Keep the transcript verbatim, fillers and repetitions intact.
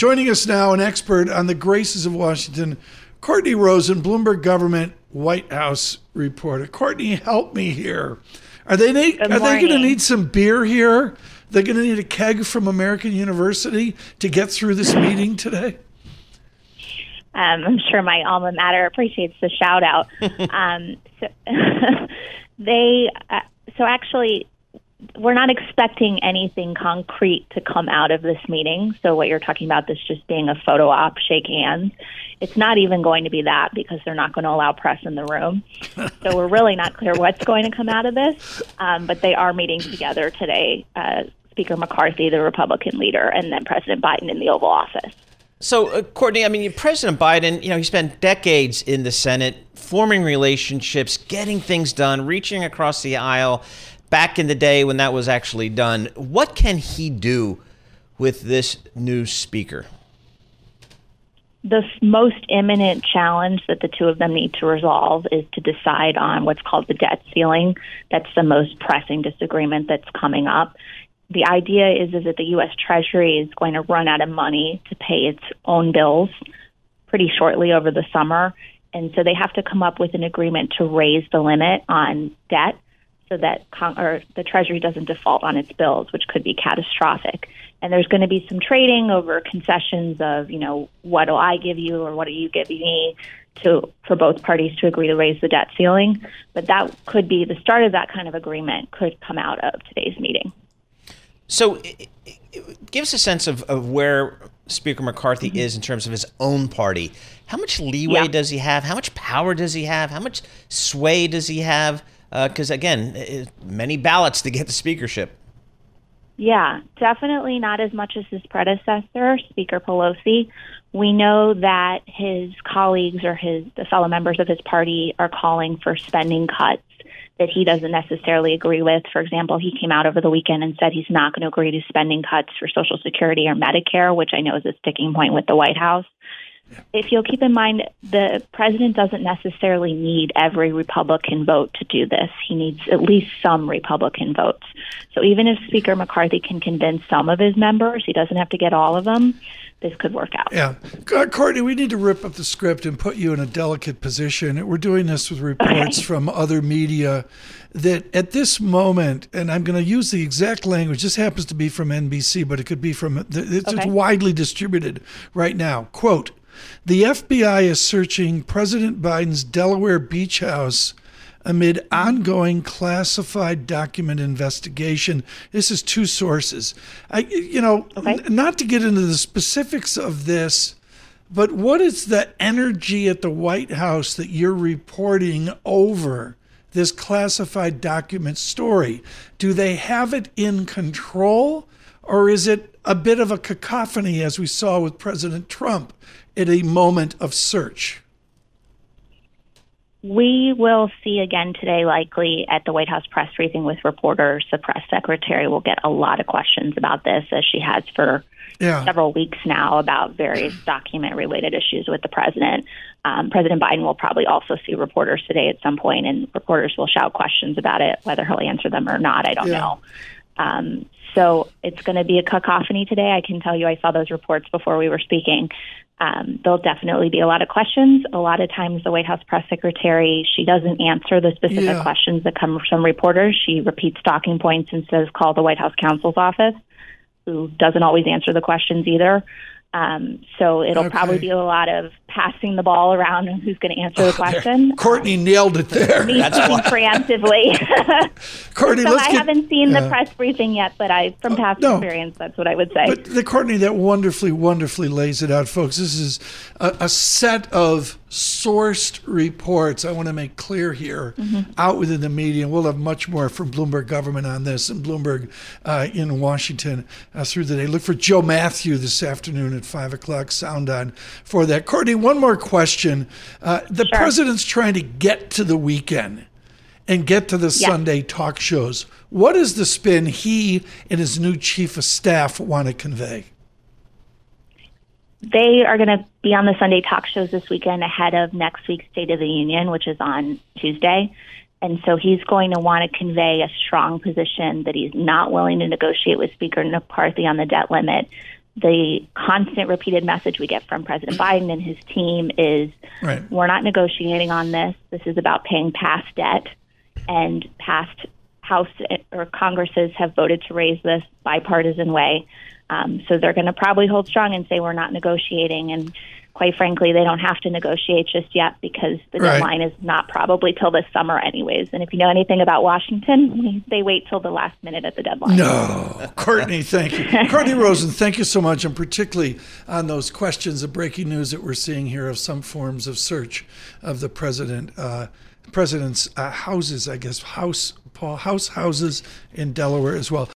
Joining us now, an expert on the graces of Washington, Courtney Rosen, Bloomberg Government White House reporter. Courtney, help me here. Are they need, are they going to need some beer here? They're going to need a keg from American University to get through this meeting today? Um, I'm sure my alma mater appreciates the shout out. um, so they, uh, so actually, we're not expecting anything concrete to come out of this meeting. So what you're talking about, this just being a photo op, shake hands, it's not even going to be that because they're not going to allow press in the room. So we're really not clear what's going to come out of this. Um, but they are meeting together today, uh, Speaker McCarthy, the Republican leader, and then President Biden in the Oval Office. So, uh, Courtney, I mean, President Biden, you know, he spent decades in the Senate forming relationships, getting things done, reaching across the aisle back in the day when that was actually done. What can he do with this new speaker? The most imminent challenge that the two of them need to resolve is to decide on what's called the debt ceiling. That's the most pressing disagreement that's coming up. The idea is, is that the U S Treasury is going to run out of money to pay its own bills pretty shortly over the summer. And so they have to come up with an agreement to raise the limit on debt so that con- or the Treasury doesn't default on its bills, which could be catastrophic. And there's going to be some trading over concessions of, you know, what do I give you or what are you giving me to for both parties to agree to raise the debt ceiling. But that could be the start of that kind of agreement could come out of today's meeting. So it, it gives a sense of, of where Speaker McCarthy mm-hmm. is in terms of his own party. How much leeway yeah. does he have? How much power does he have? How much sway does he have? Because, uh, again, it, many ballots to get the speakership. Yeah, definitely not as much as his predecessor, Speaker Pelosi. We know that his colleagues or his the fellow members of his party are calling for spending cuts that he doesn't necessarily agree with. For example, he came out over the weekend and said he's not going to agree to spending cuts for Social Security or Medicare, which I know is a sticking point with the White House. If you'll keep in mind, the president doesn't necessarily need every Republican vote to do this. He needs at least some Republican votes. So even if Speaker McCarthy can convince some of his members, he doesn't have to get all of them, this could work out. Yeah. Courtney, we need to rip up the script and put you in a delicate position. We're doing this with reports okay. from other media that at this moment, and I'm going to use the exact language, this happens to be from N B C, but it could be from, it's okay. widely distributed right now. Quote, the F B I is searching President Biden's Delaware beach house amid ongoing classified document investigation. This is two sources. I, you know, okay. n- not to get into the specifics of this, but what is the energy at the White House that you're reporting over this classified document story? Do they have it in control, or is it a bit of a cacophony as we saw with President Trump at a moment of search? We will see again today, likely at the White House press briefing with reporters. The press secretary will get a lot of questions about this, as she has for yeah. several weeks now, about various document-related issues with the president. Um, President Biden will probably also see reporters today at some point, and reporters will shout questions about it. Whether he'll answer them or not, I don't yeah. know. Um, so it's going to be a cacophony today. I can tell you I saw those reports before we were speaking. Um, there'll definitely be a lot of questions. A lot of times the White House press secretary, she doesn't answer the specific yeah. questions that come from reporters. She repeats talking points and says, call the White House counsel's office, who doesn't always answer the questions either. Um, so it'll okay. probably be a lot of passing the ball around and who's going to answer the question. Courtney um, nailed it there. Me speaking preemptively. Courtney, so let's I get, haven't seen uh, the press briefing yet, but I, from past no. experience, that's what I would say. But the Courtney, that wonderfully, wonderfully lays it out, folks. This is a, a set of sourced reports, I want to make clear here, mm-hmm. out within the media. We'll have much more from Bloomberg Government on this and Bloomberg uh, in Washington uh, through the day. Look for Joe Matthew this afternoon at five o'clock, sound on for that. Courtney, one more question. Uh, the sure. president's trying to get to the weekend and get to the yeah. Sunday talk shows. What is the spin he and his new chief of staff want to convey? They are going to be on the Sunday talk shows this weekend ahead of next week's State of the Union, which is on Tuesday. And so he's going to want to convey a strong position that he's not willing to negotiate with Speaker McCarthy on the debt limit, the constant repeated message we get from President Biden and his team is, right. we're not negotiating on this. This is about paying past debt, and past House or Congresses have voted to raise this bipartisan way. Um, so they're going to probably hold strong and say we're not negotiating. And quite frankly, they don't have to negotiate just yet because the right. deadline is not probably till this summer anyways. And if you know anything about Washington, they wait till the last minute at the deadline. No. Courtney, thank you. Courtney Rosen, thank you so much, and particularly on those questions of breaking news that we're seeing here of some forms of search of the president, uh, president's uh, houses, I guess, house, Paul, house houses in Delaware as well.